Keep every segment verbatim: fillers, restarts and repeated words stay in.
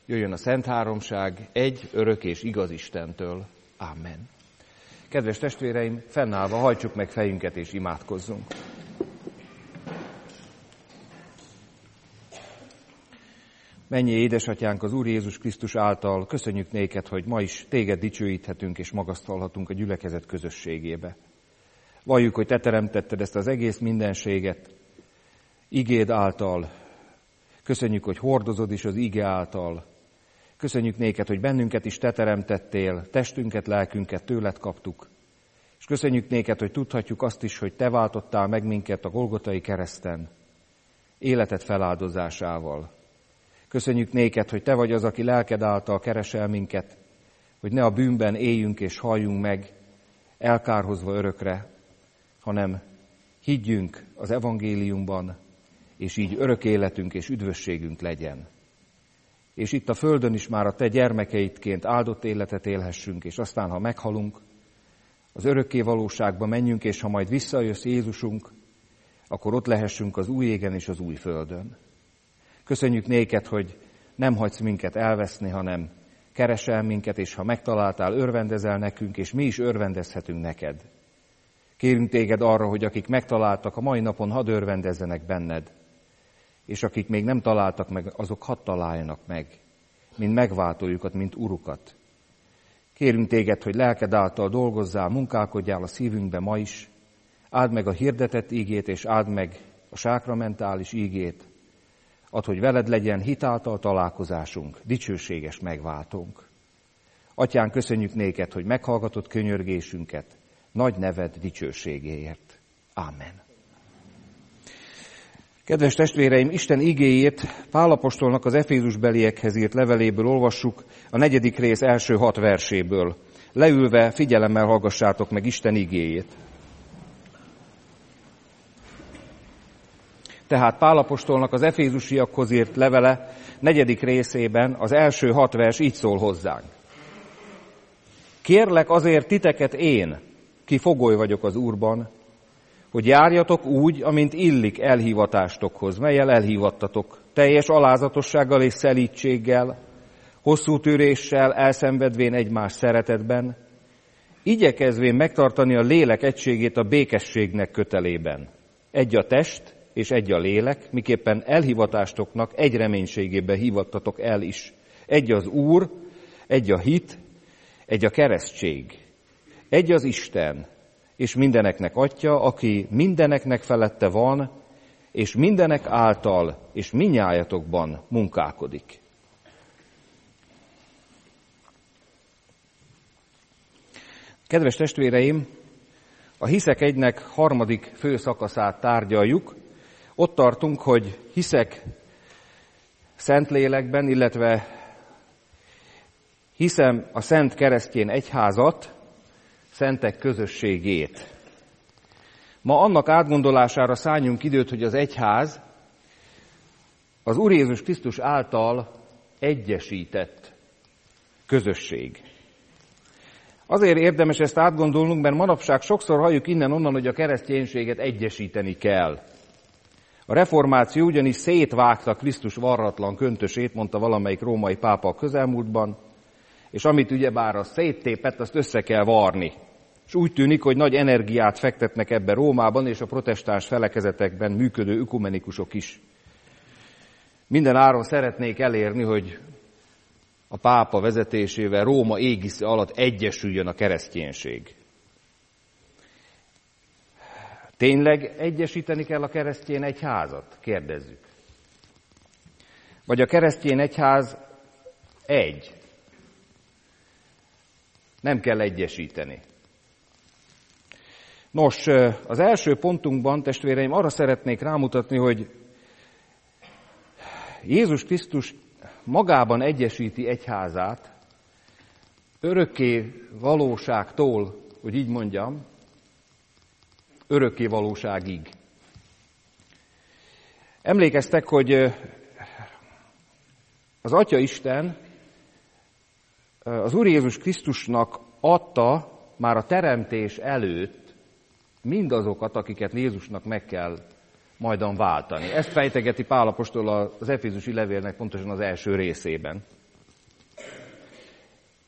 jöjjön a Szent Háromság egy örök és igaz Istentől. Amen. Kedves testvéreim, fennállva hajtsuk meg fejünket és imádkozzunk. Mennyei édesatyánk, az Úr Jézus Krisztus által köszönjük néked, hogy ma is téged dicsőíthetünk és magasztalhatunk a gyülekezet közösségébe. Valljuk, hogy te teremtetted ezt az egész mindenséget igéd által. Köszönjük, hogy hordozod is az ige által. Köszönjük néked, hogy bennünket is te teremtettél, testünket, lelkünket tőled kaptuk. És köszönjük néked, hogy tudhatjuk azt is, hogy te váltottál meg minket a Golgotai kereszten, életed feláldozásával. Köszönjük néked, hogy te vagy az, aki lelked által keresel minket, hogy ne a bűnben éljünk és halljunk meg, elkárhozva örökre, hanem higgyünk az evangéliumban, és így örök életünk és üdvösségünk legyen. És itt a földön is már a te gyermekeidként áldott életet élhessünk, és aztán, ha meghalunk, az örökké valóságba menjünk, és ha majd visszajössz Jézusunk, akkor ott lehessünk az új égen és az új földön. Köszönjük néked, hogy nem hagysz minket elveszni, hanem keresel minket, és ha megtaláltál, örvendezel nekünk, és mi is örvendezhetünk neked. Kérünk téged arra, hogy akik megtaláltak, a mai napon hadd örvendezzenek benned, és akik még nem találtak meg, azok hadd találjanak meg, mint megváltójukat, mint urukat. Kérünk téged, hogy lelked által dolgozzál, munkálkodjál a szívünkbe ma is, áld meg a hirdetett ígét, és áld meg a sákramentális ígét, add, hogy veled legyen hitáltal találkozásunk, dicsőséges megváltónk. Atyán, köszönjük néked, hogy meghallgatod könyörgésünket, nagy neved dicsőségéért. Ámen. Kedves testvéreim, Isten igéjét Pál apostolnak az Efézusbeliekhez írt leveléből olvassuk, a negyedik rész első hat verséből. Leülve figyelemmel hallgassátok meg Isten igéjét. Tehát Pál apostolnak az efézusiakhoz írt levele negyedik részében az első hat vers így szól hozzánk. Kérlek azért titeket én, ki fogoly vagyok az Úrban, hogy járjatok úgy, amint illik elhívatástokhoz, mellyel elhívattatok, teljes alázatossággal és szelídséggel, hosszú tűréssel, elszenvedvén egymás szeretetben, igyekezvén megtartani a lélek egységét a békességnek kötelében. Egy a test és egy a lélek, miképpen elhívatástoknak egy reménységébe hívattatok el is. Egy az Úr, egy a hit, egy a keresztség, egy az Isten, és mindeneknek Atya, aki mindeneknek felette van, és mindenek által, és mindnyájatokban munkálkodik. Kedves testvéreim, a Hiszek egynek harmadik fő szakaszát tárgyaljuk. Ott tartunk, hogy hiszek Szentlélekben, illetve hiszem a Szent Keresztény Egyházat, szentek közösségét. Ma annak átgondolására szálljunk időt, hogy az egyház az Úr Jézus Krisztus által egyesített közösség. Azért érdemes ezt átgondolnunk, mert manapság sokszor halljuk innen-onnan, hogy a kereszténységet egyesíteni kell. A reformáció ugyanis szétvágta Krisztus varratlan köntösét, mondta valamelyik római pápa a közelmúltban, és amit ugyebár a széttépett, azt össze kell varni. És úgy tűnik, hogy nagy energiát fektetnek ebbe Rómában és a protestáns felekezetekben működő ökumenikusok is. Minden áron szeretnék elérni, hogy a pápa vezetésével Róma égisze alatt egyesüljön a kereszténység. Tényleg egyesíteni kell a keresztény egyházat? Kérdezzük. Vagy a keresztény egyház egy? Nem kell egyesíteni. Nos, az első pontunkban, testvéreim, arra szeretnék rámutatni, hogy Jézus Krisztus magában egyesíti egyházát, örökké valóságtól, hogy így mondjam, örökké valóságig. Emlékeztek, hogy az Atya Isten az Úr Jézus Krisztusnak adta már a teremtés előtt mindazokat, akiket Jézusnak meg kell majdan váltani. Ezt fejtegeti Pál apostol az efézusi levélnek pontosan az első részében.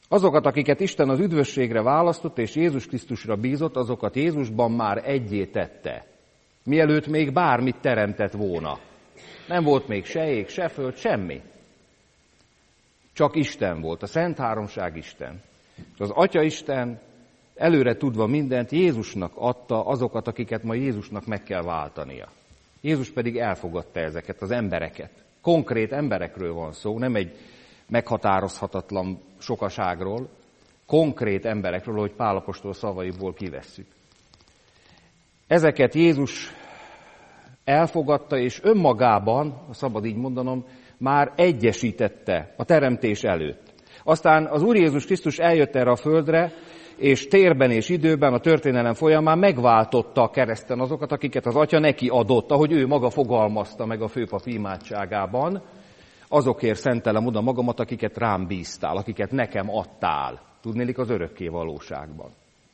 Azokat, akiket Isten az üdvösségre választott és Jézus Krisztusra bízott, azokat Jézusban már egyé tette. Mielőtt még bármit teremtett volna. Nem volt még se ég, se föld, semmi. Csak Isten volt, a Szent Háromság Isten. És az Atya Isten előre tudva mindent Jézusnak adta azokat, akiket ma Jézusnak meg kell váltania. Jézus pedig elfogadta ezeket az embereket. Konkrét emberekről van szó, nem egy meghatározhatatlan sokaságról, konkrét emberekről, hogy Pál apostol szavaiból kivesszük. Ezeket Jézus elfogadta, és önmagában, ha szabad így mondanom, már egyesítette a teremtés előtt. Aztán az Úr Jézus Krisztus eljött erre a földre, és térben és időben a történelem folyamán megváltotta a kereszten azokat, akiket az Atya neki adott, ahogy ő maga fogalmazta meg a főpap imádságában, azokért szentelem oda magamat, akiket rám bíztál, akiket nekem adtál, tudnélik az örökké valóságban.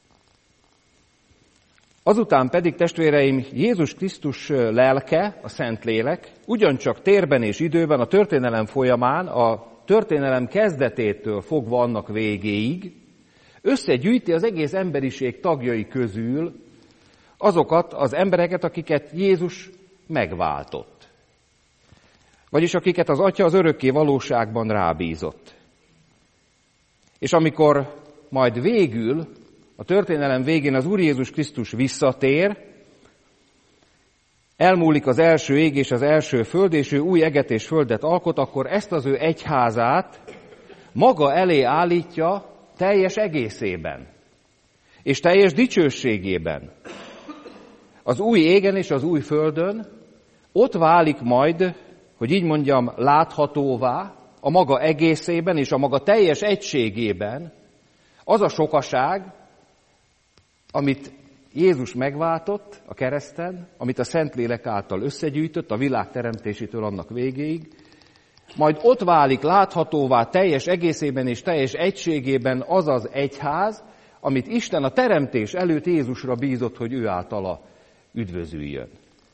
Azután pedig, testvéreim, Jézus Krisztus lelke, a Szentlélek, ugyancsak térben és időben a történelem folyamán, a történelem kezdetétől fogva annak végéig, összegyűjti az egész emberiség tagjai közül azokat az embereket, akiket Jézus megváltott. Vagyis akiket az Atya az örökké valóságban rábízott. És amikor majd végül, a történelem végén az Úr Jézus Krisztus visszatér, elmúlik az első ég és az első föld, és ő új eget és földet alkot, akkor ezt az ő egyházát maga elé állítja teljes egészében, és teljes dicsőségében. Az új égen és az új földön ott válik majd, hogy így mondjam, láthatóvá a maga egészében és a maga teljes egységében az a sokaság, amit Jézus megváltott a kereszten, amit a Szentlélek által összegyűjtött a világ teremtésétől annak végéig, majd ott válik láthatóvá teljes egészében és teljes egységében az az egyház, amit Isten a teremtés előtt Jézusra bízott, hogy ő általa üdvözüljön.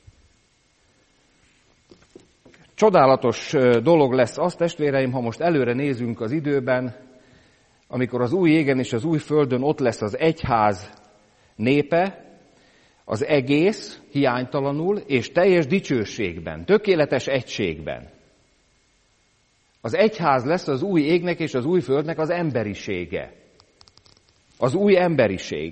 Csodálatos dolog lesz az, testvéreim, ha most előre nézünk az időben, amikor az új égen és az új földön ott lesz az egyház népe, az egész hiánytalanul és teljes dicsőségben, tökéletes egységben. Az egyház lesz az új égnek és az új földnek az emberisége. Az új emberiség.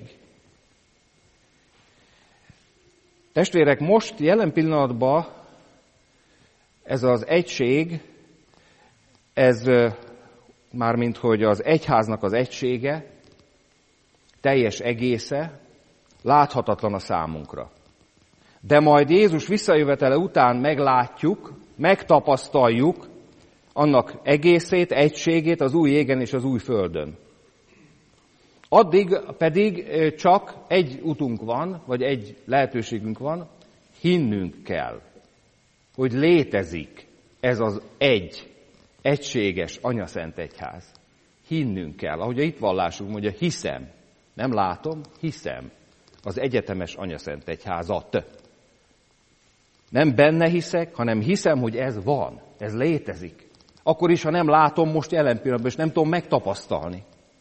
Testvérek, most jelen pillanatban ez az egység, ez mármint hogy az egyháznak az egysége, teljes egésze, láthatatlan a számunkra. De majd Jézus visszajövetele után meglátjuk, megtapasztaljuk annak egészét, egységét az új égen és az új földön. Addig pedig csak egy utunk van, vagy egy lehetőségünk van, hinnünk kell, hogy létezik ez az egy, egységes anyaszent egyház. Hinnünk kell, ahogy a hitvallásunk mondja, hiszem, nem látom, hiszem az egyetemes anyaszent egyházat. Nem benne hiszek, hanem hiszem, hogy ez van, ez létezik. Akkor is, ha nem látom most jelen pillanatban, és nem tudom megtapasztalni.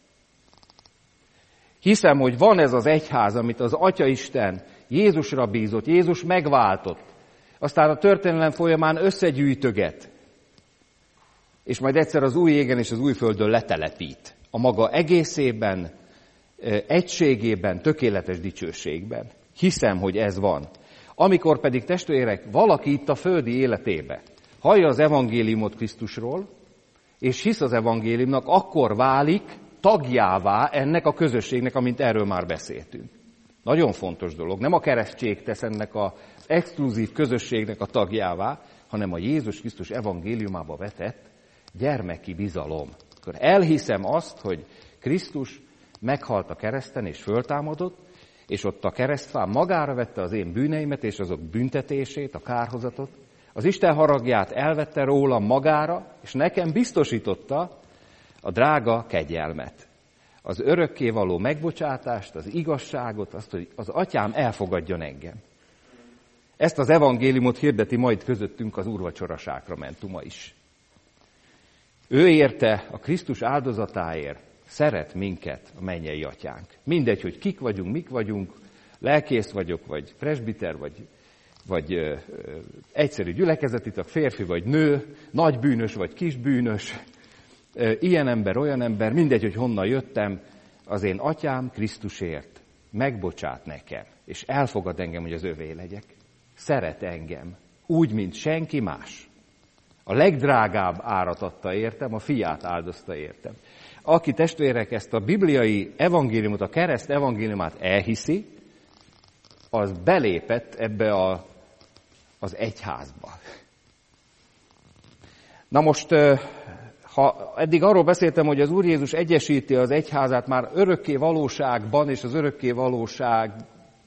Hiszem, hogy van ez az egyház, amit az Atya Isten Jézusra bízott, Jézus megváltott, aztán a történelem folyamán összegyűjtöget, és majd egyszer az új égen és az új földön letelepít. A maga egészében, egységében, tökéletes dicsőségben. Hiszem, hogy ez van. Amikor pedig, testvérek, valaki itt a földi életébe hallja az evangéliumot Krisztusról, és hisz az evangéliumnak, akkor válik tagjává ennek a közösségnek, amint erről már beszéltünk. Nagyon fontos dolog. Nem a keresztség tesz ennek az exkluzív közösségnek a tagjává, hanem a Jézus Krisztus evangéliumába vetett gyermeki bizalom. Akkor elhiszem azt, hogy Krisztus meghalt a kereszten és föltámadott, és ott a keresztfán magára vette az én bűneimet és azok büntetését, a kárhozatot. Az Isten haragját elvette rólam magára, és nekem biztosította a drága kegyelmet. Az örökkévaló megbocsátást, az igazságot, azt, hogy az Atyám elfogadjon engem. Ezt az evangéliumot hirdeti majd közöttünk az úrvacsora sákramentuma is. Ő érte a Krisztus áldozatáért Szeret minket a mennyei atyánk. Mindegy, hogy kik vagyunk, mik vagyunk, lelkész vagyok, vagy presbiter, vagy, vagy ö, ö, egyszerű gyülekezeti tag, férfi vagy nő, nagy bűnös vagy kis bűnös, ö, ilyen ember, olyan ember, mindegy, hogy honnan jöttem, az én atyám Krisztusért megbocsát nekem, és elfogad engem, hogy az övé legyek. Szeret engem, úgy, mint senki más. A legdrágább árat adta értem, a fiát áldozta értem. Aki, testvérek, ezt a bibliai evangéliumot, a kereszt evangéliumát elhiszi, az belépett ebbe a, az egyházba. Na most, ha eddig arról beszéltem, hogy az Úr Jézus egyesíti az egyházát már örökké valóságban és az örökké valóságig,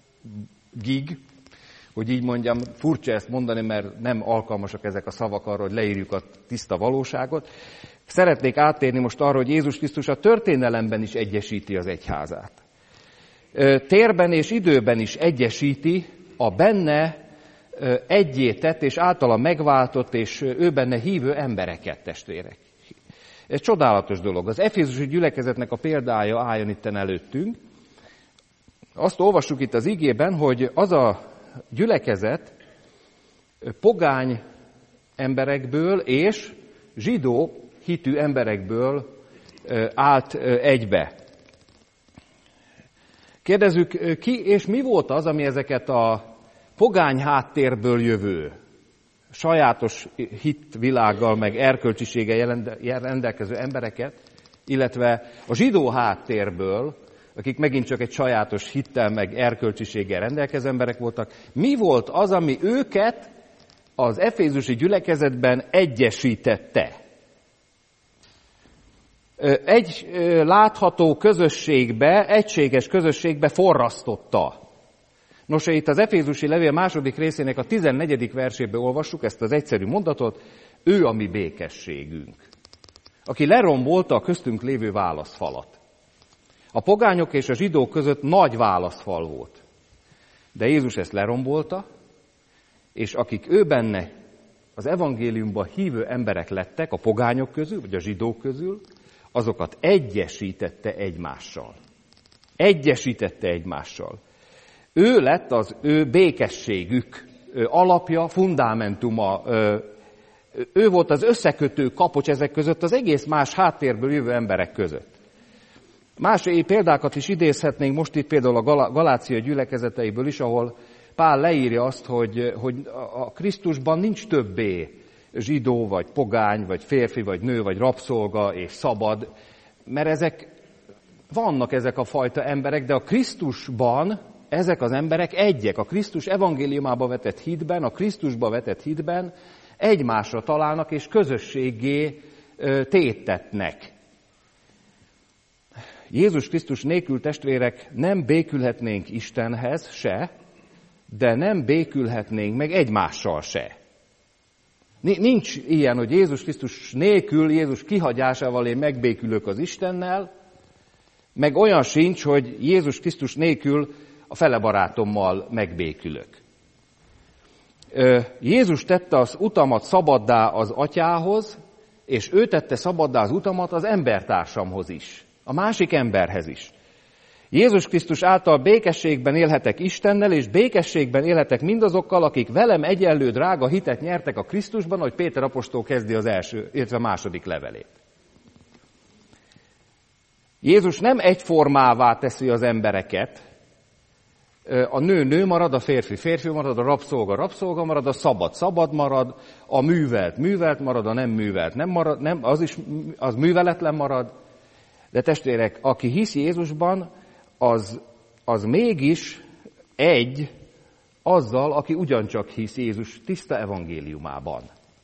hogy így mondjam, furcsa ezt mondani, mert nem alkalmasak ezek a szavak arra, hogy leírjuk a tiszta valóságot. Szeretnék áttérni most arra, hogy Jézus Krisztus a történelemben is egyesíti az egyházát. Térben és időben is egyesíti a benne egyé tett és általa megváltott és ő benne hívő embereket, testvérek. Ez csodálatos dolog. Az efézusi gyülekezetnek a példája álljon itten előttünk. Azt olvassuk itt az igében, hogy az a gyülekezet pogány emberekből és zsidó hitű emberekből állt egybe. Kérdezzük, ki és mi volt az, ami ezeket a pogány háttérből jövő, sajátos hitvilággal, meg erkölcsiséggel rendelkező embereket, illetve a zsidó háttérből, akik megint csak egy sajátos hittel, meg erkölcsiséggel rendelkező emberek voltak, mi volt az, ami őket az efézusi gyülekezetben egyesítette? Egy látható közösségbe, egységes közösségbe forrasztotta. Nos, itt az efézusi levél második részének a tizennegyedik versében olvassuk ezt az egyszerű mondatot, ő a mi békességünk, aki lerombolta a köztünk lévő válaszfalat. A pogányok és a zsidók között nagy válaszfal volt, de Jézus ezt lerombolta, és akik ő benne az evangéliumban hívő emberek lettek, a pogányok közül, vagy a zsidók közül, azokat egyesítette egymással. Egyesítette egymással. Ő lett az ő békességük alapja, fundamentuma. Ő volt az összekötő kapocs ezek között, az egész más háttérből jövő emberek között. Más példákat is idézhetnénk most itt például a Galácia gyülekezeteiből is, ahol Pál leírja azt, hogy, hogy a Krisztusban nincs többé zsidó, vagy pogány, vagy férfi, vagy nő, vagy rabszolga és szabad, mert ezek, vannak ezek a fajta emberek, de a Krisztusban ezek az emberek egyek. A Krisztus evangéliumába vetett hitben, a Krisztusba vetett hitben egymásra találnak és közösséggé tétetnek. Jézus Krisztus nélkül, testvérek, nem békülhetnénk Istenhez se, de nem békülhetnénk meg egymással se. Nincs ilyen, hogy Jézus Krisztus nélkül, Jézus kihagyásával én megbékülök az Istennel, meg olyan sincs, hogy Jézus Krisztus nélkül a fele barátommal megbékülök. Jézus tette az utamat szabaddá az atyához, és ő tette szabaddá az utamat az embertársamhoz is, a másik emberhez is. Jézus Krisztus által békességben élhetek Istennel, és békességben élhetek mindazokkal, akik velem egyenlő drága hitet nyertek a Krisztusban, ahogy Péter apostol kezdi az első, illetve a második levelét. Jézus nem egyformává teszi az embereket, a nő nő marad, a férfi férfi marad, a rabszolga rabszolga marad, a szabad szabad marad, a művelt művelt marad, a nem művelt nem marad, nem, az is az műveletlen marad. De testvérek, aki hisz Jézusban, az, az mégis egy azzal, aki ugyancsak hisz Jézus tiszta evangéliumában.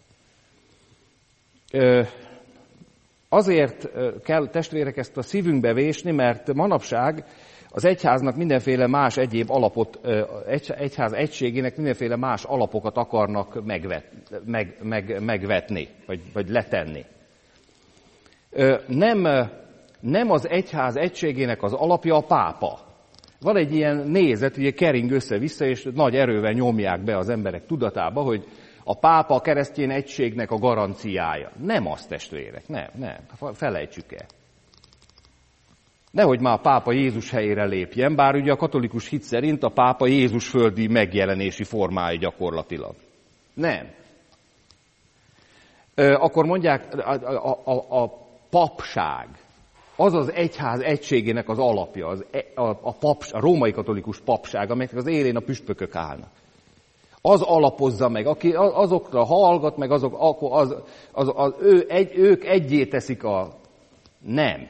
Azért kell, testvérek, ezt a szívünkbe vésni, mert manapság az egyháznak mindenféle más egyéb alapot, egyház egységének mindenféle más alapokat akarnak megvet, meg, meg, megvetni, vagy, vagy letenni. Nem, nem az egyház egységének az alapja a pápa. Van egy ilyen nézet, ugye kering össze-vissza, és nagy erővel nyomják be az emberek tudatába, hogy a pápa a keresztény egységnek a garanciája. Nem az, testvérek, nem, nem, felejtsük el. Nehogy már a pápa Jézus helyére lépjen, bár ugye a katolikus hit szerint a pápa Jézus földi megjelenési formája gyakorlatilag. Nem. Akkor mondják, a, a, a papság, az az egyház egységének az alapja, az, a, a, paps, a római katolikus papság, amelynek az élén a püspökök állnak. Az alapozza meg, aki azokra hallgat, meg azok, akkor az, az, az, ő, egy, ők egyé teszik a... Nem.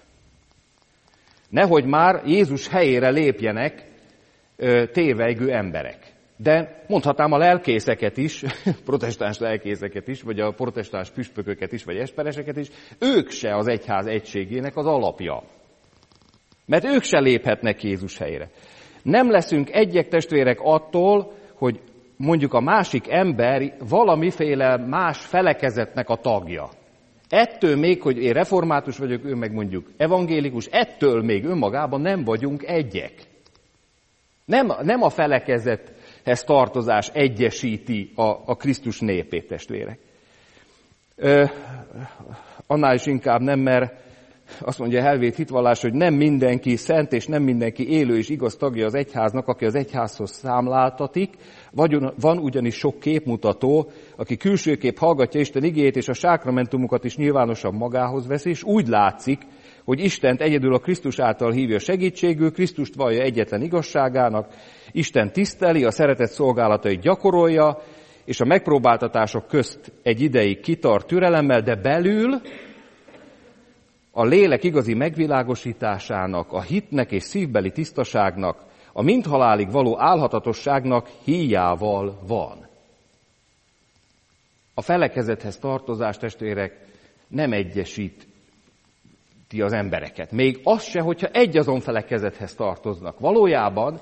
Nehogy már Jézus helyére lépjenek ö, tévejgő emberek. De mondhatnám a lelkészeket is, protestáns lelkészeket is, vagy a protestáns püspököket is, vagy espereseket is, ők se az egyház egységének az alapja. Mert ők se léphetnek Jézus helyére. Nem leszünk egyek testvérek attól, hogy mondjuk a másik ember valamiféle más felekezetnek a tagja. Ettől még, hogy én református vagyok, ő meg mondjuk evangélikus, ettől még önmagában nem vagyunk egyek. Nem, nem a felekezethez tartozás egyesíti a, a Krisztus népét, testvérek. Ö, annál is inkább nem, mert azt mondja a helvét hitvallás, hogy nem mindenki szent, és nem mindenki élő és igaz tagja az egyháznak, aki az egyházhoz számláltatik. Van ugyanis sok képmutató, aki külsőképp hallgatja Isten igéjét, és a sákramentumokat is nyilvánosan magához veszi, és úgy látszik, hogy Istent egyedül a Krisztus által hívja segítségül, Krisztust vallja egyetlen igazságának, Isten tiszteli, a szeretet szolgálatait gyakorolja, és a megpróbáltatások közt egy ideig kitart türelemmel, de belül a lélek igazi megvilágosításának, a hitnek és szívbeli tisztaságnak, a mindhalálig való álhatatosságnak híjával van. A felekezethez tartozás, testvérek, nem egyesíti az embereket. Még az se, hogyha egy azon felekezethez tartoznak. Valójában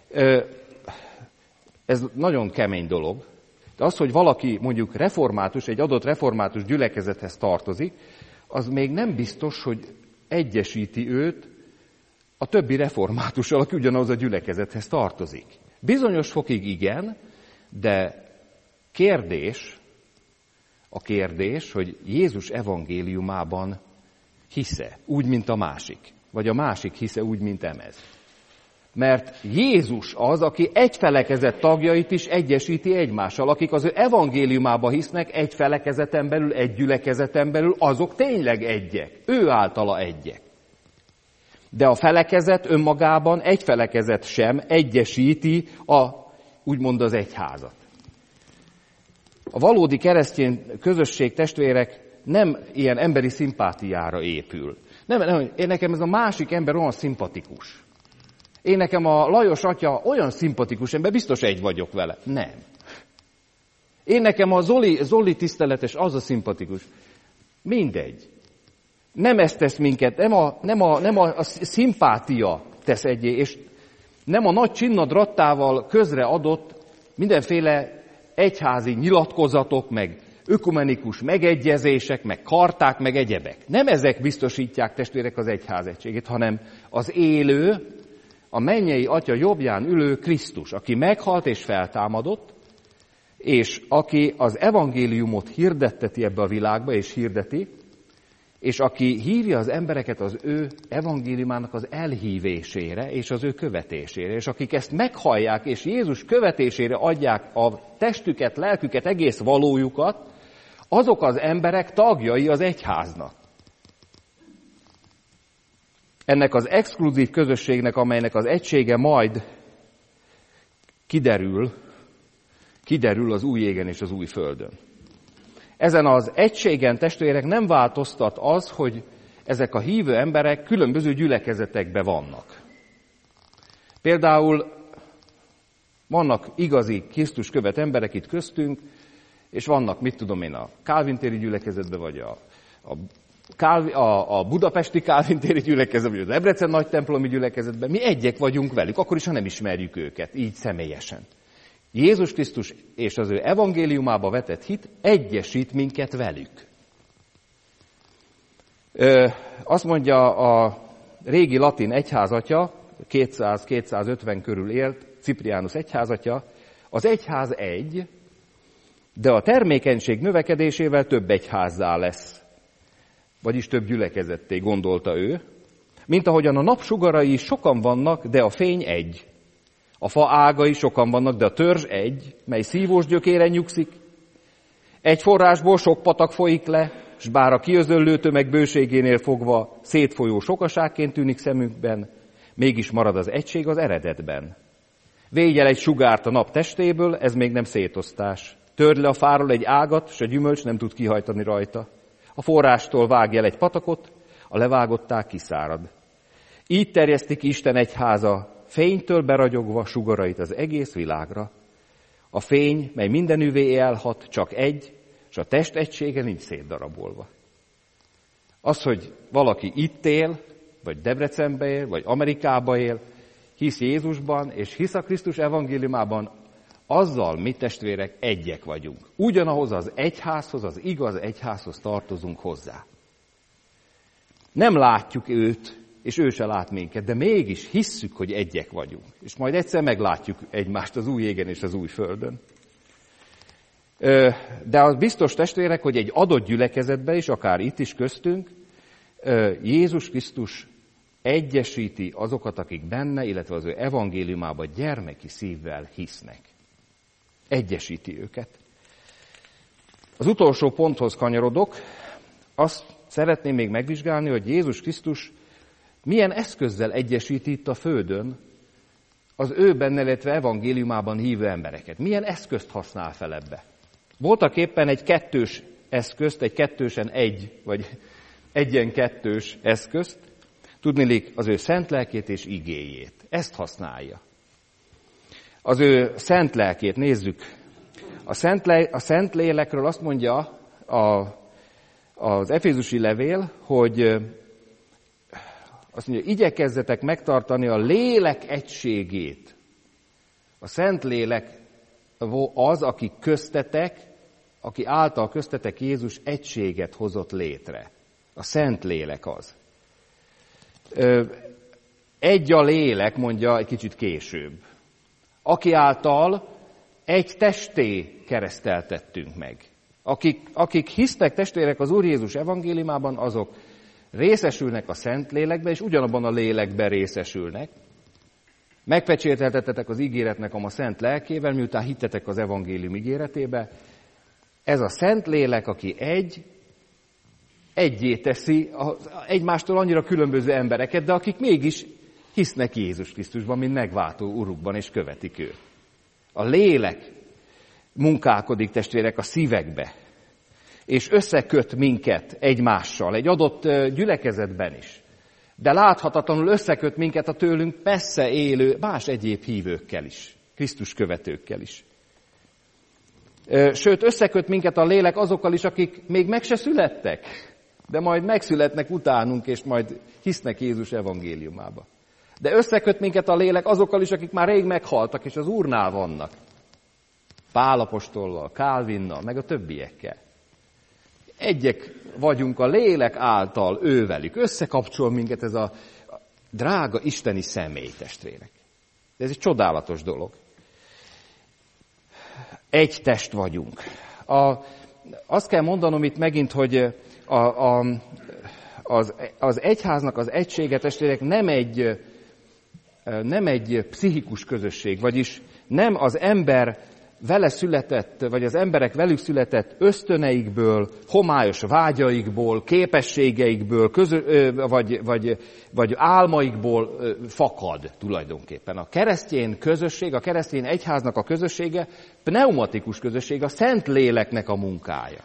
ez nagyon kemény dolog. De az, hogy valaki mondjuk református, egy adott református gyülekezethez tartozik, az még nem biztos, hogy egyesíti őt a többi reformátussal, aki ugyanaz a gyülekezethez tartozik. Bizonyos fokig igen, de kérdés, a kérdés, hogy Jézus evangéliumában hisze, úgy, mint a másik, vagy a másik hisze úgy, mint emez. Mert Jézus az, aki egy felekezet tagjait is egyesíti egymással, akik az ő evangéliumába hisznek egy felekezeten belül, egy gyülekezeten belül, azok tényleg egyek, ő általa egyek. De a felekezet önmagában, egy felekezet sem egyesíti a, úgymond az egyházat. A valódi keresztény közösség, testvérek, nem ilyen emberi szimpátiára épül. Nem, nem, én nekem ez a másik ember olyan szimpatikus. Én nekem a Lajos atya olyan szimpatikus ember, biztos egy vagyok vele. Nem. Én nekem a Zoli, Zoli tiszteletes, az a szimpatikus. Mindegy. Nem ez tesz minket, nem a, nem a, nem a, a szimpátia tesz egyé, és nem a nagy csinnadrattával közreadott mindenféle egyházi nyilatkozatok, meg ökumenikus megegyezések, meg karták, meg egyebek. Nem ezek biztosítják, testvérek, az egyház egységét, hanem az élő, a mennyei Atya jobbján ülő Krisztus, aki meghalt és feltámadott, és aki az evangéliumot hirdetteti ebbe a világba, és hirdeti, és aki hívja az embereket az ő evangéliumának az elhívésére és az ő követésére, és akik ezt meghallják, és Jézus követésére adják a testüket, lelküket, egész valójukat, azok az emberek tagjai az egyháznak. Ennek az exkluzív közösségnek, amelynek az egysége majd kiderül, kiderül az új égen és az új földön. Ezen az egységen, testvérek, nem változtat az, hogy ezek a hívő emberek különböző gyülekezetekben vannak. Például vannak igazi Krisztus követ emberek itt köztünk, és vannak, mit tudom én, a Kálvin-téri gyülekezetben, vagy a, a, Kálvi, a, a budapesti Kálvin-téri gyülekezetben, vagy az Debrecen nagy templomi gyülekezetben. Mi egyek vagyunk velük, akkor is, ha nem ismerjük őket, így személyesen. Jézus Krisztus és az ő evangéliumába vetett hit egyesít minket velük. Ö, azt mondja a régi latin egyházatja, kétszáz-kétszázötven körül élt, Cipriánus egyházatja, az egyház egy, de a termékenység növekedésével több egyházzá lesz. Vagyis több gyülekezetté, gondolta ő. Mint ahogyan a nap sugarai sokan vannak, de a fény egy. A fa ágai sokan vannak, de a törzs egy, mely szívós gyökéren nyugszik. Egy forrásból sok patak folyik le, s bár a kiözöllő tömeg bőségénél fogva szétfolyó sokaságként tűnik szemünkben, mégis marad az egység az eredetben. Végy el egy sugárt a nap testéből, ez még nem szétosztás. Törd le a fáról egy ágat, s a gyümölcs nem tud kihajtani rajta. A forrástól vágj el egy patakot, a levágották kiszárad. Így terjeszti ki Isten egyháza, fénytől beragyogva sugarait az egész világra. A fény, mely mindenüvé élhat, csak egy, és a test egysége nincs szétdarabolva. Az, hogy valaki itt él, vagy Debrecenbe él, vagy Amerikába él, hisz Jézusban, és hisz a Krisztus evangéliumában, azzal mi testvérek egyek vagyunk. Ugyanahoz az egyházhoz, az igaz egyházhoz tartozunk hozzá. Nem látjuk őt, és ő se lát minket, de mégis hisszük, hogy egyek vagyunk. És majd egyszer meglátjuk egymást az új égen és az új földön. De az biztos, testvérek, hogy egy adott gyülekezetben is, akár itt is köztünk, Jézus Krisztus egyesíti azokat, akik benne, illetve az ő evangéliumában gyermeki szívvel hisznek. Egyesíti őket. Az utolsó ponthoz kanyarodok. Azt szeretném még megvizsgálni, hogy Jézus Krisztus milyen eszközzel egyesíti itt a földön az ő benne, illetve evangéliumában hívő embereket. Milyen eszközt használ fel ebbe? Voltak éppen egy kettős eszközt, egy kettősen egy, vagy egyen kettős eszközt, tudniillik az ő szent lelkét és igéjét. Ezt használja. Az ő szent lelkét nézzük. A szent, le, a szent lélekről azt mondja a, az Efézusi levél, hogy azt mondja, igyekezzetek megtartani a lélek egységét. A szent lélek az, aki köztetek, aki által köztetek Jézus egységet hozott létre. A szent lélek az. Egy a lélek, mondja egy kicsit később. Aki által egy testé kereszteltettünk meg. Akik, akik hisznek, testvérek, az Úr Jézus evangéliumában, azok részesülnek a szent lélekbe, és ugyanabban a lélekben részesülnek. Megpecsételtetek az ígéretnek a szent lelkével, miután hittetek az evangélium ígéretébe. Ez a szent lélek, aki egy, egyé teszi egymástól annyira különböző embereket, de akik mégis hisznek Jézus Krisztusban, mint megváltó urukban, és követik őt. A lélek munkálkodik, testvérek, a szívekbe, és összeköt minket egymással, egy adott gyülekezetben is. De láthatatlanul összeköt minket a tőlünk messze élő más egyéb hívőkkel is, Krisztus követőkkel is. Sőt, összeköt minket a lélek azokkal is, akik még meg se születtek, de majd megszületnek utánunk, és majd hisznek Jézus evangéliumába. De összeköt minket a lélek azokkal is, akik már rég meghaltak, és az Úrnál vannak. Pál apostollal, Kálvinnal, meg a többiekkel. Egyek vagyunk a lélek által ővelük. Összekapcsol minket ez a drága isteni személy, testvérek. De ez egy csodálatos dolog. Egy test vagyunk. A, azt kell mondanom itt megint, hogy a, a, az, az egyháznak az egysége, testvérek, nem egy, nem egy pszichikus közösség, vagyis nem az ember vele született, vagy az emberek velük született ösztöneikből, homályos vágyaikból, képességeikből, közö, vagy, vagy, vagy álmaikból fakad tulajdonképpen. A keresztény közösség, a keresztény egyháznak a közössége pneumatikus közösség, a Szent Léleknek a munkája.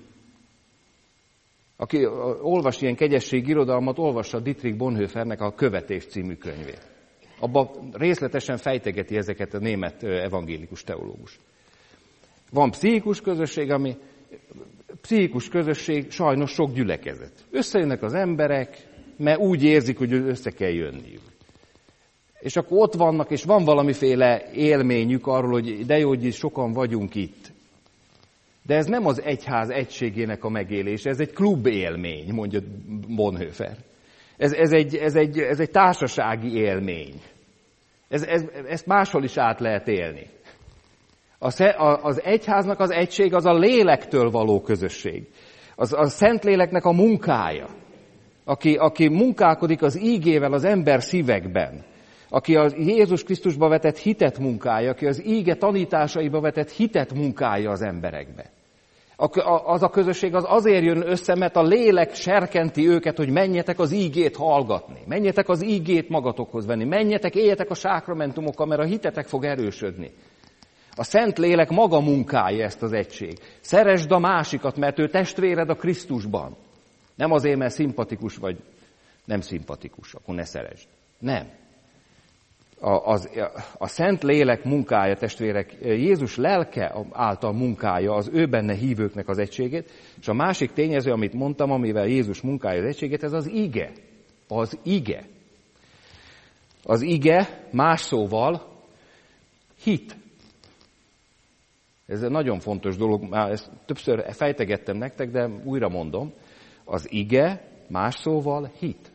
Aki olvas ilyen kegyességirodalmat, olvassa Dietrich Bonhoeffernek a Követés című könyvét. Abban részletesen fejtegeti ezeket a német evangélikus teológus. Van pszichikus közösség, ami pszichikus közösség sajnos sok gyülekezet. Összejönnek az emberek, mert úgy érzik, hogy össze kell jönniük. És akkor ott vannak, és van valamiféle élményük arról, hogy de jó, hogy sokan vagyunk itt. De ez nem az egyház egységének a megélése, ez egy klub élmény, mondja Bonhoeffer. Ez, ez, egy, ez, egy, ez egy társasági élmény. Ez, ez, ezt máshol is át lehet élni. A, az egyháznak az egység az a lélektől való közösség. Az a Szentléleknek a munkája. aki, aki munkálkodik az ígével az ember szívekben, aki a Jézus Krisztusba vetett hitet munkálja, aki az íge tanításaiba vetett hitet munkálja az emberekbe. Az a közösség az azért jön össze, mert a lélek serkenti őket, hogy menjetek az ígét hallgatni, menjetek az ígét magatokhoz venni, menjetek, éljetek a sákramentumokkal, mert a hitetek fog erősödni. A Szent Lélek maga munkálja ezt az egység. Szeresd a másikat, mert ő testvéred a Krisztusban. Nem azért, mert szimpatikus vagy nem szimpatikus, akkor ne szeresd. Nem. A, az, a Szent Lélek munkája, testvérek, Jézus lelke által munkája az ő benne hívőknek az egységét, és a másik tényező, amit mondtam, amivel Jézus munkálja az egységét, ez az ige. Az ige. Az ige más szóval hit. Ez egy nagyon fontos dolog, már ezt többször fejtegettem nektek, de újra mondom. Az ige más szóval hit.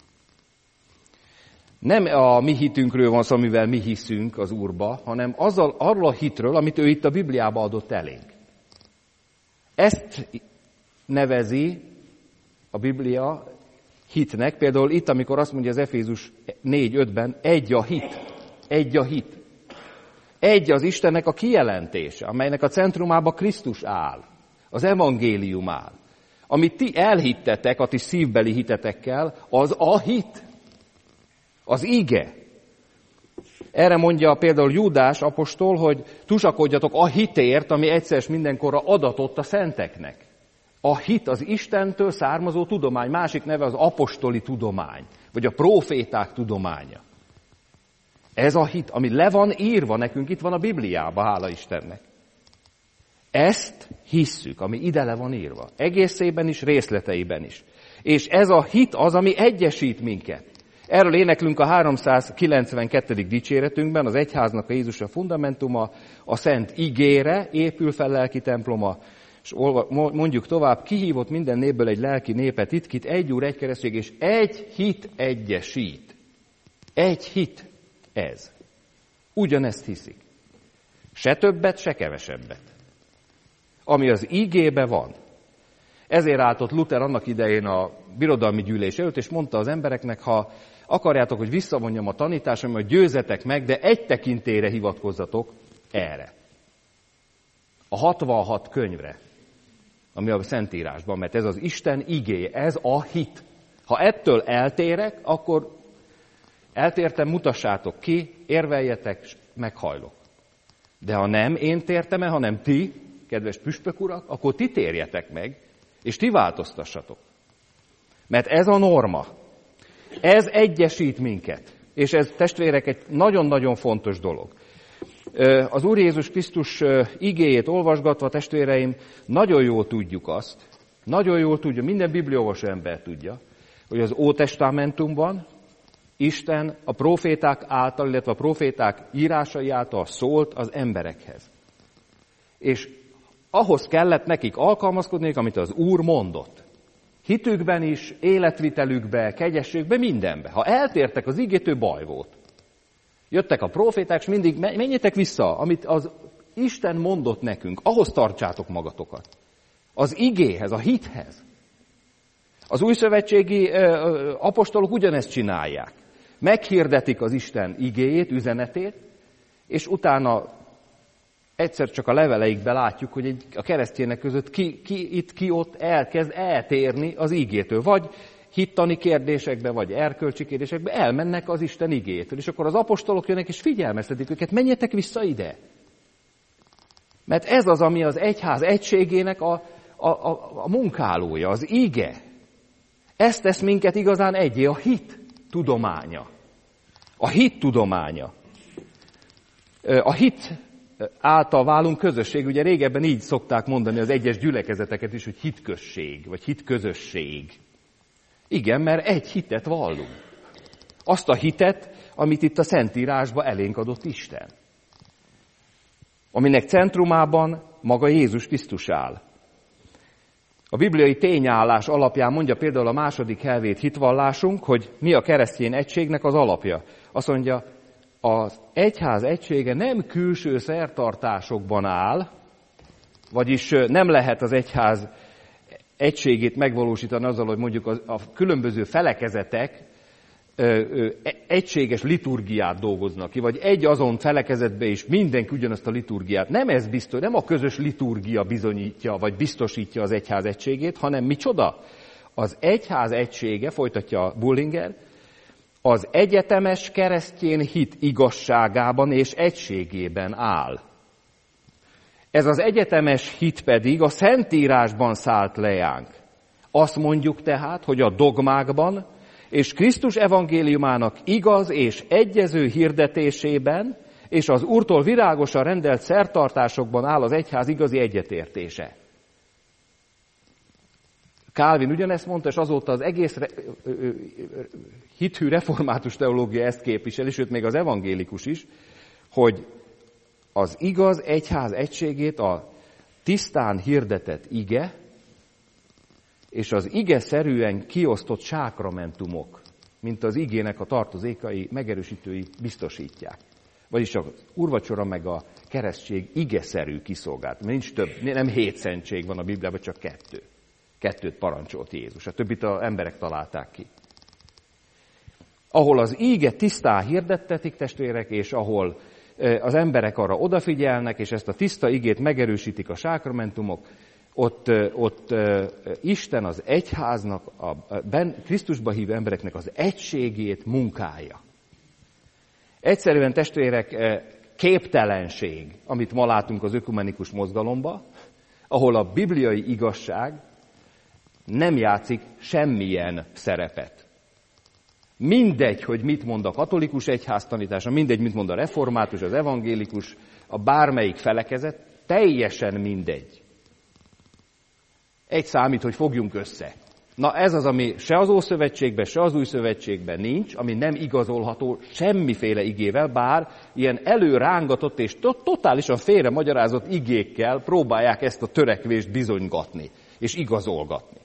Nem a mi hitünkről van szó, amivel mi hiszünk az Úrba, hanem azzal, arról a hitről, amit ő itt a Bibliába adott elénk. Ezt nevezi a Biblia hitnek, például itt, amikor azt mondja az Efézus négy ötben, egy a hit, egy a hit. Egy az Istennek a kijelentése, amelynek a centrumába Krisztus áll, az evangélium áll. Amit ti elhittetek a ti szívbeli hitetekkel, az a hit. Az ige. Erre mondja például Júdás apostol, hogy tusakodjatok a hitért, ami egyszer és mindenkorra adatott a szenteknek. A hit az Istentől származó tudomány, másik neve az apostoli tudomány, vagy a próféták tudománya. Ez a hit, ami le van írva nekünk, itt van a Bibliában, hála Istennek. Ezt hisszük, ami ide le van írva. Egészében is, részleteiben is. És ez a hit az, ami egyesít minket. Erről éneklünk a háromszázkilencvenkettedik dicséretünkben, az egyháznak a Jézus a fundamentuma, a szent igére épül fel lelki temploma, és mondjuk tovább, kihívott minden népből egy lelki népet, itkit, egy úr, egy keresztség, és egy hit egyesít. Egy hit ez. Ugyanezt hiszik. Se többet, se kevesebbet. Ami az igébe van. Ezért állt ott Luther annak idején a birodalmi gyűlés előtt, és mondta az embereknek, ha akarjátok, hogy visszavonjam a tanításomat, győzetek meg, de egy tekintélyre hivatkozzatok erre. A hatvanhat könyvre, ami a Szentírásban, mert ez az Isten igéje, ez a hit. Ha ettől eltérek, akkor eltértem, mutassátok ki, érveljetek, meghajlok. De ha nem én tértem el, hanem ti, kedves püspök urak, akkor ti térjetek meg, és ti változtassatok. Mert ez a norma. Ez egyesít minket. És ez, testvérek, egy nagyon-nagyon fontos dolog. Az Úr Jézus Krisztus igéjét olvasgatva, testvéreim, nagyon jól tudjuk azt, nagyon jól tudja, minden bibliaolvasó ember tudja, hogy az Ótestamentumban Isten a proféták által, illetve a proféták írásai által szólt az emberekhez. És ahhoz kellett nekik alkalmazkodniuk, amit az Úr mondott. Hitükben is, életvitelükbe, kegyességbe, mindenbe. Ha eltértek az igétől, baj volt. Jöttek a proféták, és mindig menjetek vissza, amit az Isten mondott nekünk, ahhoz tartsátok magatokat. Az igéhez, a hithez. Az újszövetségi apostolok ugyanezt csinálják. Meghirdetik az Isten igéjét, üzenetét, és utána egyszer csak a leveleikben látjuk, hogy egy, a keresztjének között ki, ki itt, ki ott elkezd eltérni az igétől. Vagy hittani kérdésekbe, vagy erkölcsi kérdésekbe elmennek az Isten igéjétől. És akkor az apostolok jönnek, és figyelmeztetik őket, menjetek vissza ide. Mert ez az, ami az egyház egységének a, a, a, a munkálója, az ige. Ez tesz minket igazán egyé, a hit tudománya. A hit tudománya. A hit által válunk közösség. Ugye régebben így szokták mondani az egyes gyülekezeteket is, hogy hitközség, vagy hitközösség. Igen, mert egy hitet vallunk. Azt a hitet, amit itt a Szentírásban elénk adott Isten. Aminek centrumában maga Jézus Krisztus áll. A bibliai tényállás alapján mondja például a második helvét hitvallásunk, hogy mi a keresztény egységnek az alapja. Azt mondja, az egyház egysége nem külső szertartásokban áll, vagyis nem lehet az egyház egységét megvalósítani azzal, hogy mondjuk a, a különböző felekezetek ö, ö, egységes liturgiát dolgoznak ki, vagy egy azon felekezetbe is mindenki ugyanazt a liturgiát. Nem ez biztos, nem a közös liturgia bizonyítja, vagy biztosítja az egyház egységét, hanem micsoda? Az egyház egysége, folytatja Bullinger, az egyetemes keresztény hit igazságában és egységében áll. Ez az egyetemes hit pedig a Szentírásban szállt lejánk. Azt mondjuk tehát, hogy a dogmákban és Krisztus evangéliumának igaz és egyező hirdetésében és az Úrtól virágosan rendelt szertartásokban áll az egyház igazi egyetértése. Calvin ugyanezt mondta, és azóta az egész re, ö, ö, hithű református teológia ezt képviseli, sőt még az evangélikus is, hogy az igaz egyház egységét a tisztán hirdetett ige és az ige-szerűen kiosztott sákramentumok, mint az igének a tartozékai, megerősítői biztosítják. Vagyis az úrvacsora meg a keresztség ige-szerű kiszolgált. Mert nincs több, nem hét szentség van a Bibliában, csak kettő. Kettőt parancsolt Jézus, a többit az emberek találták ki. Ahol az íge tisztán hirdettetik, testvérek, és ahol az emberek arra odafigyelnek, és ezt a tiszta igét megerősítik a sákramentumok, ott, ott Isten az egyháznak, a Krisztusba hívő embereknek az egységét munkálja. Egyszerűen, testvérek, képtelenség, amit ma látunk az ökumenikus mozgalomba, ahol a bibliai igazság nem játszik semmilyen szerepet. Mindegy, hogy mit mond a katolikus egyház tanítása, mindegy, mit mond a református, az evangélikus, a bármelyik felekezet, teljesen mindegy. Egy számít, hogy fogjunk össze. Na ez az, ami se az Ószövetségben, se az Új Szövetségben nincs, ami nem igazolható semmiféle igével, bár ilyen előrángatott és totálisan félre magyarázott igékkel próbálják ezt a törekvést bizonygatni és igazolgatni.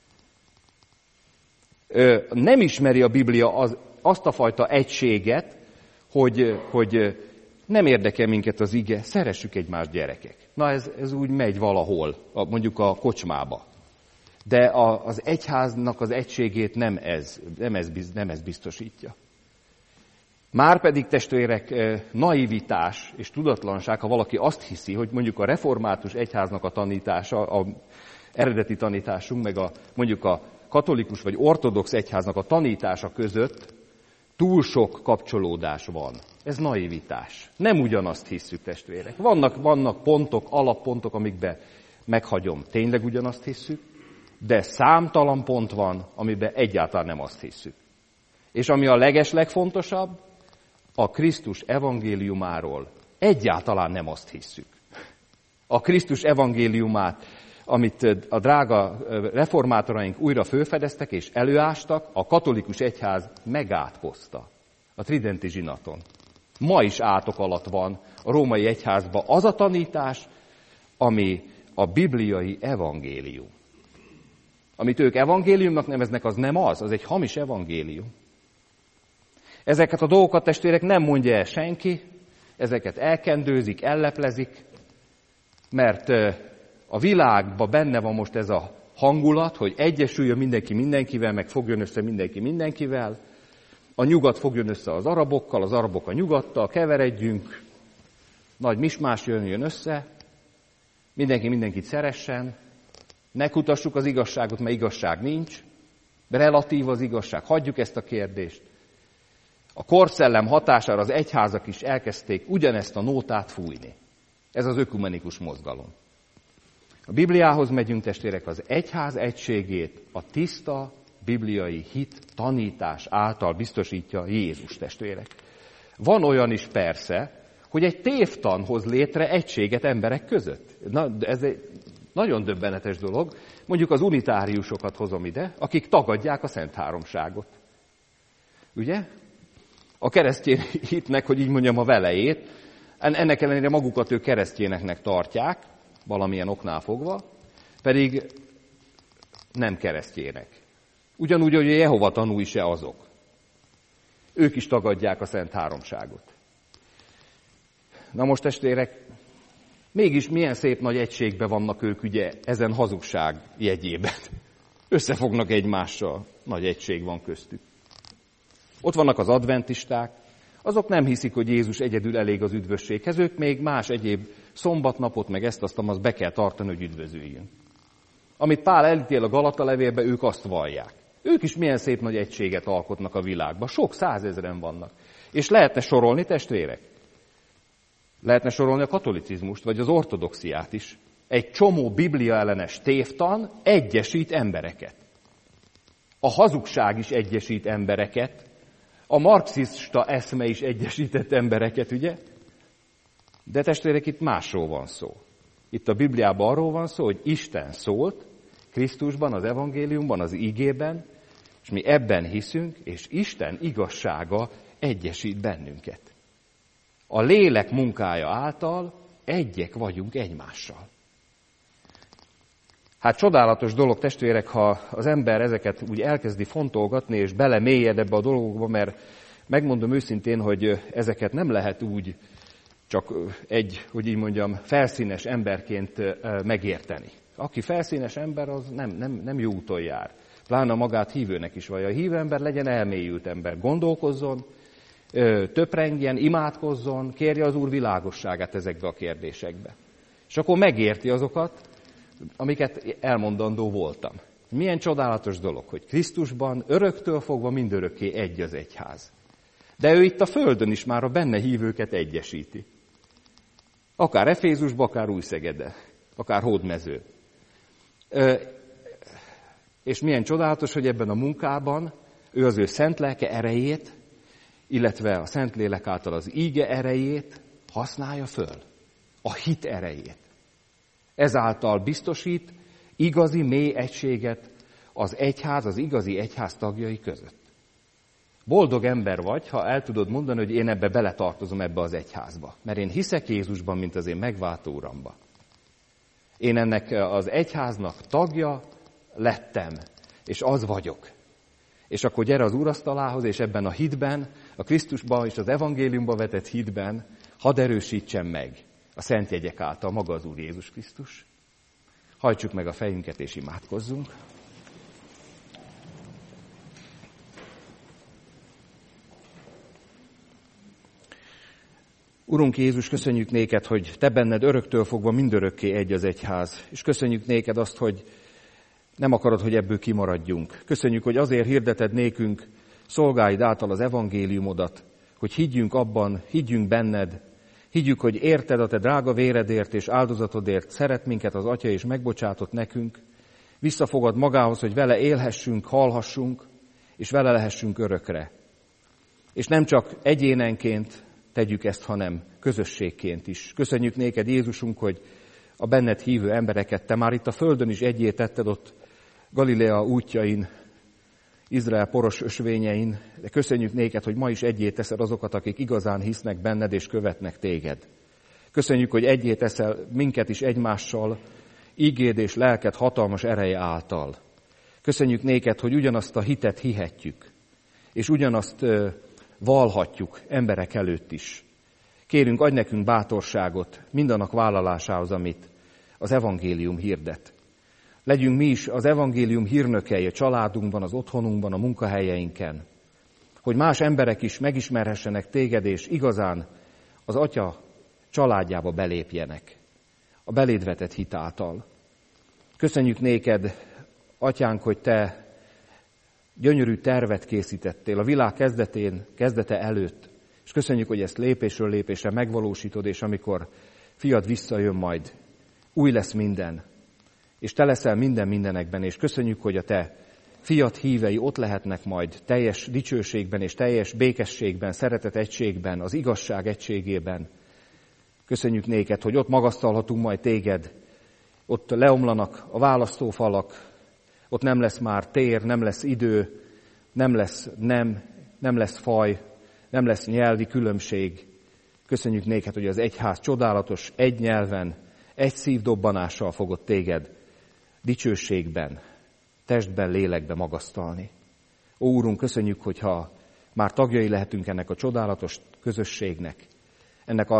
Nem ismeri a Biblia az, azt a fajta egységet, hogy, hogy nem érdekel minket az ige, szeressük egymást, gyerekek. Na ez, ez úgy megy valahol, mondjuk a kocsmába. De a, az egyháznak az egységét nem ez, nem, ez, nem ez biztosítja. Márpedig, testvérek, naivitás és tudatlanság, ha valaki azt hiszi, hogy mondjuk a református egyháznak a tanítása, a eredeti tanításunk, meg a, mondjuk a katolikus vagy ortodox egyháznak a tanítása között túl sok kapcsolódás van. Ez naivitás. Nem ugyanazt hisszük, testvérek. Vannak, vannak pontok, alappontok, amikben meghagyom, tényleg ugyanazt hisszük, de számtalan pont van, amiben egyáltalán nem azt hisszük. És ami a legeslegfontosabb, a Krisztus evangéliumáról egyáltalán nem azt hisszük. A Krisztus evangéliumát, amit a drága reformátoraink újra fölfedeztek és előástak, a katolikus egyház megátkozta a tridenti zsinaton. Ma is átok alatt van a római egyházban az a tanítás, ami a bibliai evangélium. Amit ők evangéliumnak neveznek, az nem az, az egy hamis evangélium. Ezeket a dolgokat, testvérek, nem mondja el senki, ezeket elkendőzik, elleplezik, mert a világban benne van most ez a hangulat, hogy egyesüljön mindenki mindenkivel, meg fogjon össze mindenki mindenkivel, a nyugat fogjon össze az arabokkal, az arabok a nyugattal, keveredjünk, nagy mismás jön, jön össze, mindenki mindenkit szeressen, ne kutassuk az igazságot, mert igazság nincs, de relatív az igazság, hagyjuk ezt a kérdést. A korszellem hatására az egyházak is elkezdték ugyanezt a nótát fújni. Ez az ökumenikus mozgalom. A Bibliához megyünk, testvérek, az egyház egységét a tiszta bibliai hit tanítás által biztosítja Jézus, testvérek. Van olyan is persze, hogy egy tévtan hoz létre egységet emberek között. Na, ez egy nagyon döbbenetes dolog. Mondjuk az unitáriusokat hozom ide, akik tagadják a Szent Háromságot. Ugye? A keresztény hitnek, hogy így mondjam, a velejét, ennek ellenére magukat ők keresztényeknek tartják, valamilyen oknál fogva, pedig nem keresztjének. Ugyanúgy, hogy a Jehova tanúi se azok. Ők is tagadják a Szent Háromságot. Na most, testvérek, Mégis milyen szép nagy egységben vannak ők ugye ezen hazugság jegyében. Összefognak egymással, nagy egység van köztük. Ott vannak az adventisták, azok nem hiszik, hogy Jézus egyedül elég az üdvösséghez, ők még más egyéb szombatnapot, meg ezt azt, azt be kell tartani, hogy üdvözüljünk. Amit Pál elítél a Galata levélbe, ők azt vallják. Ők is milyen szép nagy egységet alkotnak a világban, sok százezren vannak. És lehetne sorolni, testvérek? Lehetne sorolni a katolicizmust, vagy az ortodoxiát is. Egy csomó biblia ellenes tévtan egyesít embereket. A hazugság is egyesít embereket, a marxista eszme is egyesített embereket, ugye? De testvérek, itt másról van szó. Itt a Bibliában arról van szó, hogy Isten szólt Krisztusban, az evangéliumban, az ígében, és mi ebben hiszünk, és Isten igazsága egyesít bennünket. A lélek munkája által egyek vagyunk egymással. Hát csodálatos dolog, testvérek, ha az ember ezeket úgy elkezdi fontolgatni, és belemélyed ebbe a dolgokba, mert megmondom őszintén, hogy ezeket nem lehet úgy csak egy, hogy így mondjam, felszínes emberként megérteni. Aki felszínes ember, az nem, nem, nem jó úton jár. Pláne magát hívőnek is vagy. A hívő ember legyen elmélyült ember. Gondolkozzon, töprengjen, imádkozzon, kérje az Úr világosságát ezekbe a kérdésekbe. És akkor megérti azokat, amiket elmondandó voltam. Milyen csodálatos dolog, hogy Krisztusban öröktől fogva mindörökké egy az egyház. De ő itt a földön is már a benne hívőket egyesíti. Akár Efézusba, akár Újszegede, akár Hódmező. És milyen csodálatos, hogy ebben a munkában ő az ő szent lelke erejét, illetve a Szentlélek által az íge erejét használja föl. A hit erejét. Ezáltal biztosít igazi, mély egységet az egyház, az igazi egyház tagjai között. Boldog ember vagy, ha el tudod mondani, hogy én ebbe beletartozom ebbe az egyházba. Mert én hiszek Jézusban, mint az én megváltó Uramba. Én ennek az egyháznak tagja lettem, és az vagyok. És akkor gyere az úrasztalához, és ebben a hitben, a Krisztusban és az evangéliumban vetett hitben hadd erősítsen meg a szent jegyek által maga az Úr Jézus Krisztus. Hajtsuk meg a fejünket és imádkozzunk. Urunk Jézus, köszönjük néked, hogy te benned öröktől fogva mindörökké egy az egyház. És köszönjük néked azt, hogy nem akarod, hogy ebből kimaradjunk. Köszönjük, hogy azért hirdeted nékünk szolgáid által az evangéliumodat, hogy higgyünk abban, higgyünk benned, higgyük, hogy érted a te drága véredért és áldozatodért, szeret minket az Atya és megbocsátott nekünk, visszafogad magához, hogy vele élhessünk, halhassunk, és vele lehessünk örökre. És nem csak egyénenként tegyük ezt, hanem közösségként is. Köszönjük néked, Jézusunk, hogy a benned hívő embereket te már itt a földön is egyé tetted ott Galilea útjain, Izrael poros ösvényein, de köszönjük néked, hogy ma is egyé teszed azokat, akik igazán hisznek benned és követnek téged. Köszönjük, hogy egyé teszel minket is egymással, ígéd és lelked hatalmas ereje által. Köszönjük néked, hogy ugyanazt a hitet hihetjük, és ugyanazt vallhatjuk emberek előtt is. Kérünk, adj nekünk bátorságot mindannak vállalásához, amit az evangélium hirdet. Legyünk mi is az evangélium hírnökei a családunkban, az otthonunkban, a munkahelyeinken, hogy más emberek is megismerhessenek téged, és igazán az Atya családjába belépjenek, a beléd vetett hit által. Köszönjük néked, Atyánk, hogy te gyönyörű tervet készítettél a világ kezdetén, kezdete előtt, és köszönjük, hogy ezt lépésről lépésre megvalósítod, és amikor fiad visszajön majd, új lesz minden, és te leszel minden mindenekben, és köszönjük, hogy a te fiat hívei ott lehetnek majd teljes dicsőségben és teljes békességben, szeretet egységben, az igazság egységében. Köszönjük néked, hogy ott magasztalhatunk majd téged, ott leomlanak a választófalak, ott nem lesz már tér, nem lesz idő, nem lesz nem, nem lesz faj, nem lesz nyelvi különbség. Köszönjük néked, hogy az egyház csodálatos, egy nyelven, egy szívdobbanással fogod téged dicsőségben, testben, lélekben magasztalni. Ó, Úrunk, köszönjük, hogyha már tagjai lehetünk ennek a csodálatos közösségnek, ennek az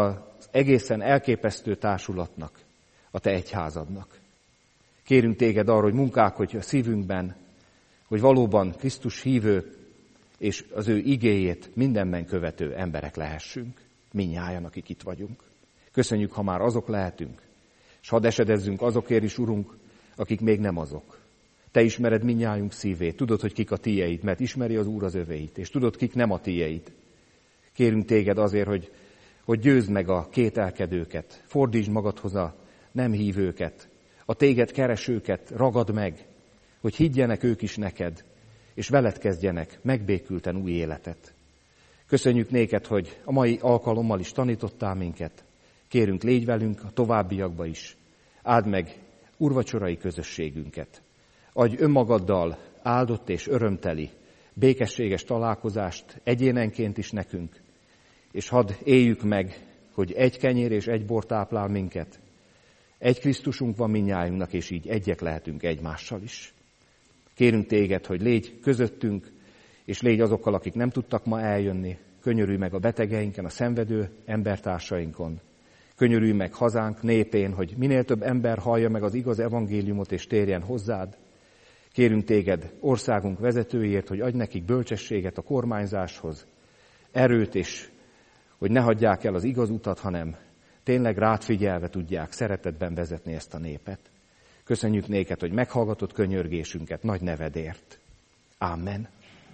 az egészen elképesztő társulatnak, a te egyházadnak. Kérünk téged arra, hogy munkálkodj a szívünkben, hogy valóban Krisztus hívő és az ő igéjét mindenben követő emberek lehessünk, mindnyájan, akik itt vagyunk. Köszönjük, ha már azok lehetünk, és hadd esedezzünk azokért is, Urunk, akik még nem azok. Te ismered mindnyájunk szívét, tudod, hogy kik a tiéd, mert ismeri az Úr az övéit, és tudod, kik nem a tiéd. Kérünk téged azért, hogy, hogy győzd meg a kételkedőket, fordítsd magadhoz a nem hívőket, a téged keresőket ragad meg, hogy higgyenek ők is neked, és veled kezdjenek megbékülten új életet. Köszönjük néked, hogy a mai alkalommal is tanítottál minket. Kérünk, légy velünk a továbbiakba is. Áld meg úrvacsorai közösségünket. Adj önmagaddal áldott és örömteli, békességes találkozást egyénenként is nekünk, és hadd éljük meg, hogy egy kenyér és egy bor táplál minket. Egy Krisztusunk van mindnyájunknak, és így egyek lehetünk egymással is. Kérünk téged, hogy légy közöttünk, és légy azokkal, akik nem tudtak ma eljönni. Könyörülj meg a betegeinken, a szenvedő embertársainkon. Könyörülj meg hazánk népén, hogy minél több ember hallja meg az igaz evangéliumot, és térjen hozzád. Kérünk téged országunk vezetőiért, hogy adj nekik bölcsességet a kormányzáshoz, erőt, és hogy ne hagyják el az igaz utat, hanem tényleg rád figyelve tudják szeretetben vezetni ezt a népet. Köszönjük néked, hogy meghallgatod könyörgésünket nagy nevedért. Amen.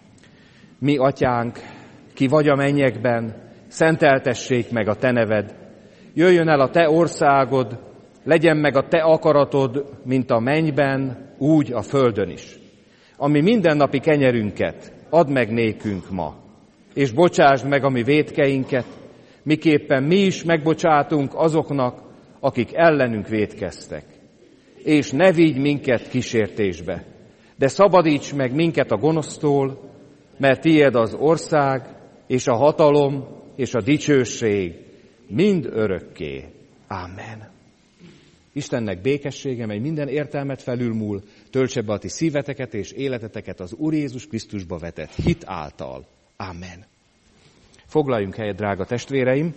Mi, atyánk, ki vagy a mennyekben, szenteltessék meg a te neved. Jöjjön el a te országod, legyen meg a te akaratod, mint a mennyben, úgy a földön is. Ami mindennapi kenyerünket add meg nékünk ma, és bocsásd meg a mi vétkeinket, miképpen mi is megbocsátunk azoknak, akik ellenünk vétkeztek. És ne vigy minket kísértésbe, de szabadíts meg minket a gonosztól, mert tiéd az ország, és a hatalom, és a dicsőség mind örökké. Amen. Istennek békessége, mely minden értelmet felülmúl, töltse be a ti szíveteket és életeteket az Úr Jézus Krisztusba vetett hit által. Amen. Foglaljunk helyet, drága testvéreim!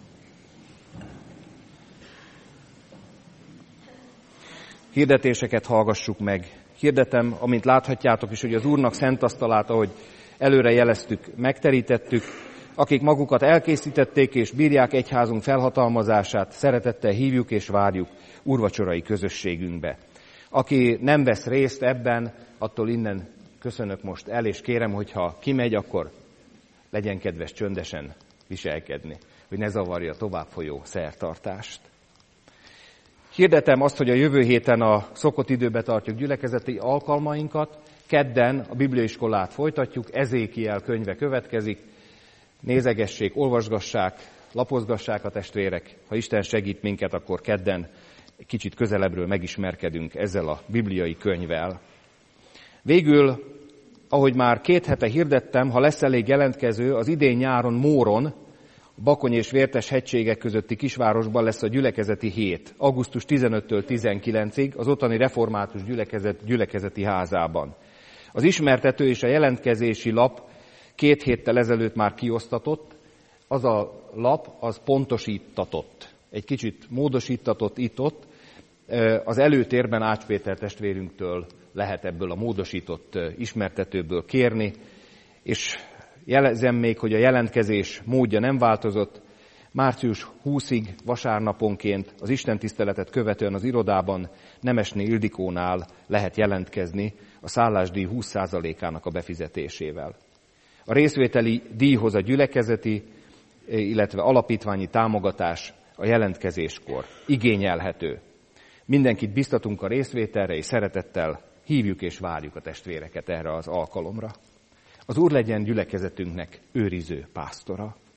Hirdetéseket hallgassuk meg. Hirdetem, amint láthatjátok is, hogy az Úrnak szent asztalát, ahogy előre jeleztük, megterítettük. Akik magukat elkészítették és bírják egyházunk felhatalmazását, szeretettel hívjuk és várjuk úrvacsorai közösségünkbe. Aki nem vesz részt ebben, attól innen köszönök most el, és kérem, hogyha kimegy, akkor legyen kedves csöndesen viselkedni, hogy ne zavarja a továbbfolyó szertartást. Hirdetem azt, hogy a jövő héten a szokott időbe tartjuk gyülekezeti alkalmainkat. Kedden a bibliaiskolát folytatjuk, Ezékiel könyve következik. Nézegessék, olvasgassák, lapozgassák a testvérek. Ha Isten segít minket, akkor kedden kicsit közelebbről megismerkedünk ezzel a bibliai könyvvel. Végül, ahogy már két hete hirdettem, ha lesz elég jelentkező, az idén nyáron Móron, a Bakony és Vértes hegységek közötti kisvárosban lesz a gyülekezeti hét, augusztus tizenötödikétől tizenkilencediig az ottani református gyülekezet gyülekezeti házában. Az ismertető és a jelentkezési lap két héttel ezelőtt már kiosztatott, az a lap, az pontosítatott, egy kicsit módosítatott itt-ott, az előtérben Ács Péter testvérünktől lehet ebből a módosított ismertetőből kérni, és jelezem még, hogy a jelentkezés módja nem változott. március huszadikáig vasárnaponként az istentiszteletet követően az irodában Nemesné Ildikónál lehet jelentkezni a szállásdíj húsz százalékának a befizetésével. A részvételi díjhoz a gyülekezeti, illetve alapítványi támogatás a jelentkezéskor igényelhető. Mindenkit biztatunk a részvételre, és szeretettel hívjuk és várjuk a testvéreket erre az alkalomra. Az Úr legyen gyülekezetünknek őriző pásztora.